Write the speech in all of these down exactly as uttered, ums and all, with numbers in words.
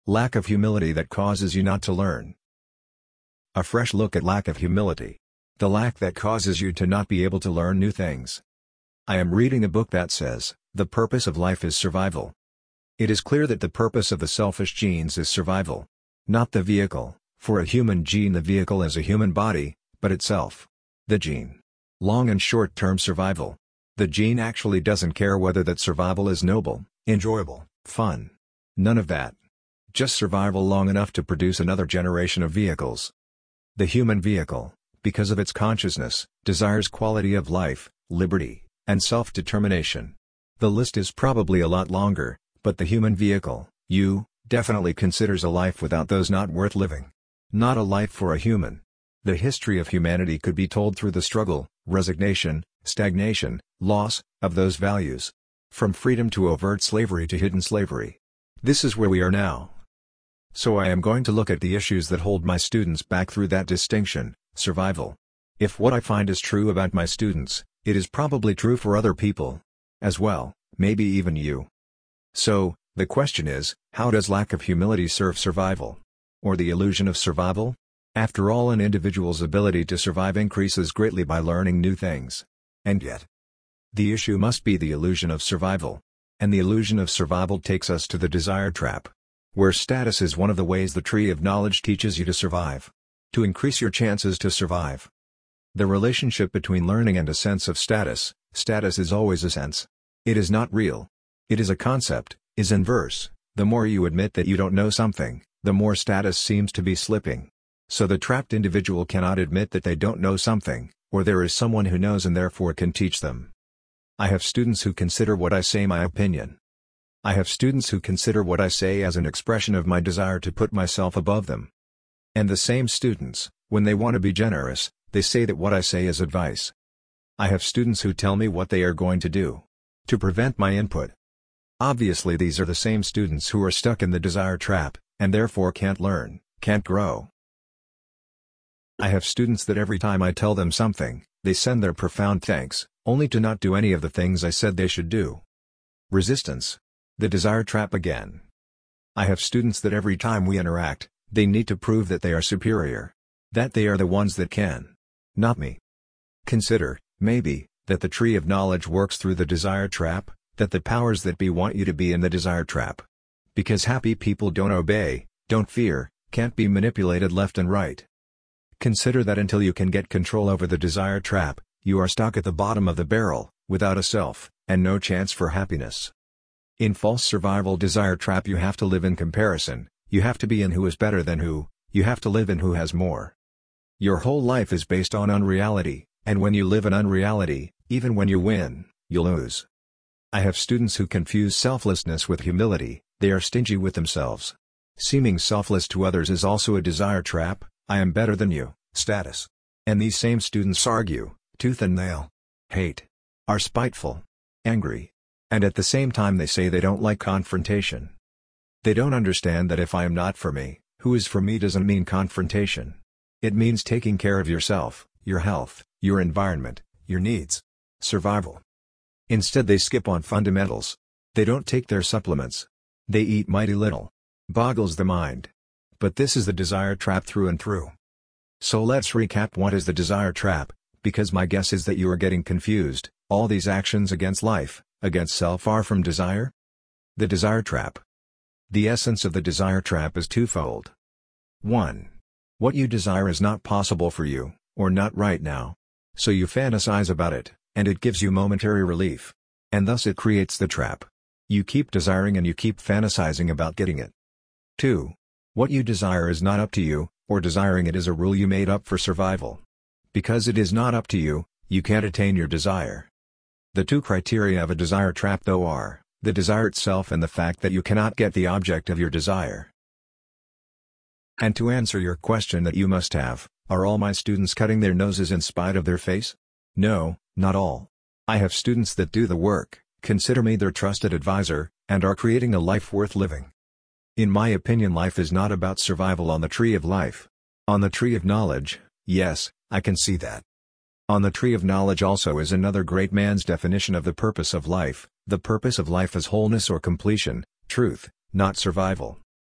Lack of humility that causes you not to learn. A fresh look at lack of humility. The lack that causes you to not be able to learn new things. I am reading a book that says, the purpose of life is survival. It is clear that the purpose of the selfish genes is survival. Not the vehicle, for a human gene the vehicle is a human body, but itself. The gene. Long and short-term survival. The gene actually doesn't care whether that survival is noble, enjoyable, fun. None of that. Just survival long enough to produce another generation of vehicles. The human vehicle, because of its consciousness, desires quality of life, liberty, and self-determination. The list is probably a lot longer, but the human vehicle, you, definitely considers a life without those not worth living. Not a life for a human. The history of humanity could be told through the struggle, resignation, stagnation, loss, of those values. From freedom to overt slavery to hidden slavery. This is where we are now. So I am going to look at the issues that hold my students back through that distinction, survival. If what I find is true about my students, it is probably true for other people. As well, maybe even you. So, the question is, how does lack of humility serve survival? Or the illusion of survival? After all, an individual's ability to survive increases greatly by learning new things. And yet, the issue must be the illusion of survival. And the illusion of survival takes us to the desire trap. Where status is one of the ways the tree of knowledge teaches you to survive. To increase your chances to survive. The relationship between learning and a sense of status, status is always a sense. It is not real. It is a concept, is inverse. The more you admit that you don't know something, the more status seems to be slipping. So the trapped individual cannot admit that they don't know something, or there is someone who knows and therefore can teach them. I have students who consider what I say my opinion. I have students who consider what I say as an expression of my desire to put myself above them. And the same students, when they want to be generous, they say that what I say is advice. I have students who tell me what they are going to do. To prevent my input. Obviously these are the same students who are stuck in the desire trap, and therefore can't learn, can't grow. I have students that every time I tell them something, they send their profound thanks, only to not do any of the things I said they should do. Resistance. The desire trap again. I have students that every time we interact, they need to prove that they are superior. That they are the ones that can. Not me. Consider, maybe, that the tree of knowledge works through the desire trap, that the powers that be want you to be in the desire trap. Because happy people don't obey, don't fear, can't be manipulated left and right. Consider that until you can get control over the desire trap, you are stuck at the bottom of the barrel, without a self, and no chance for happiness. In false survival desire trap you have to live in comparison, you have to be in who is better than who, you have to live in who has more. Your whole life is based on unreality, and when you live in unreality, even when you win, you lose. I have students who confuse selflessness with humility, they are stingy with themselves. Seeming selfless to others is also a desire trap, I am better than you, status. And these same students argue, tooth and nail, hate, are spiteful, angry. And at the same time they say they don't like confrontation. They don't understand that if I am not for me, who is for me doesn't mean confrontation. It means taking care of yourself, your health, your environment, your needs. Survival. Instead they skip on fundamentals. They don't take their supplements. They eat mighty little. Boggles the mind. But this is the desire trap through and through. So let's recap what is the desire trap, because my guess is that you are getting confused. All these actions against life, against self are from desire? The desire trap. The essence of the desire trap is twofold. one. What you desire is not possible for you, or not right now. So you fantasize about it, and it gives you momentary relief. And thus it creates the trap. You keep desiring and you keep fantasizing about getting it. two. What you desire is not up to you, or desiring it is a rule you made up for survival. Because it is not up to you, you can't attain your desire. The two criteria of a desire trap though are, the desire itself and the fact that you cannot get the object of your desire. And to answer your question that you must have, are all my students cutting their noses in spite of their face? No, not all. I have students that do the work, consider me their trusted advisor, and are creating a life worth living. In my opinion, life is not about survival on the tree of life. On the tree of knowledge, yes, I can see that. On the tree of knowledge also is another great man's definition of the purpose of life. The purpose of life is wholeness or completion, truth, not survival.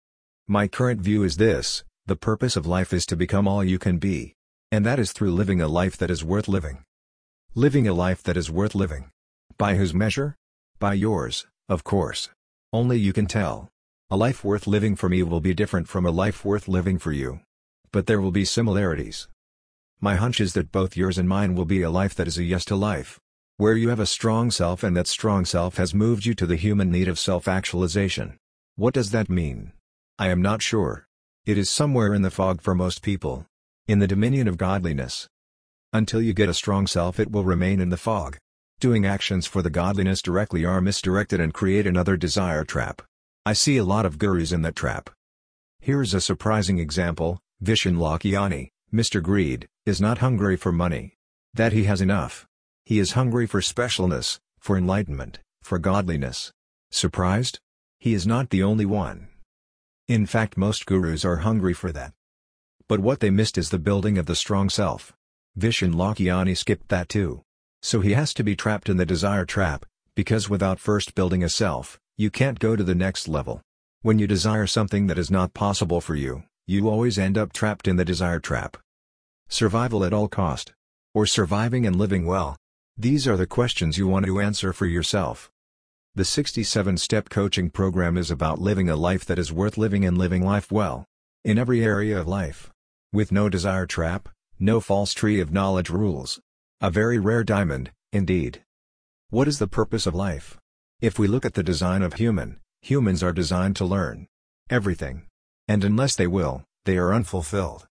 My current view is this: the purpose of life is to become all you can be. And that is through living a life that is worth living. Living a life that is worth living. By whose measure? By yours, of course. Only you can tell. A life worth living for me will be different from a life worth living for you. But there will be similarities. My hunch is that both yours and mine will be a life that is a yes to life. Where you have a strong self and that strong self has moved you to the human need of self-actualization. What does that mean? I am not sure. It is somewhere in the fog for most people. In the dominion of godliness. Until you get a strong self, it will remain in the fog. Doing actions for the godliness directly are misdirected and create another desire trap. I see a lot of gurus in that trap. Here's a surprising example: Vishen Lakhiani, Mister Greed, is not hungry for money. That he has enough. He is hungry for specialness, for enlightenment, for godliness. Surprised? He is not the only one. In fact, most gurus are hungry for that. But what they missed is the building of the strong self. Vishen Lakhiani skipped that too. So he has to be trapped in the desire trap, because without first building a self, you can't go to the next level. When you desire something that is not possible for you, you always end up trapped in the desire trap. Survival at all cost. Or surviving and living well. These are the questions you want to answer for yourself. The sixty-seven step coaching program is about living a life that is worth living and living life well. In every area of life. With no desire trap, no false tree of knowledge rules. A very rare diamond, indeed. What is the purpose of life? If we look at the design of human, humans are designed to learn everything. And unless they will, they are unfulfilled.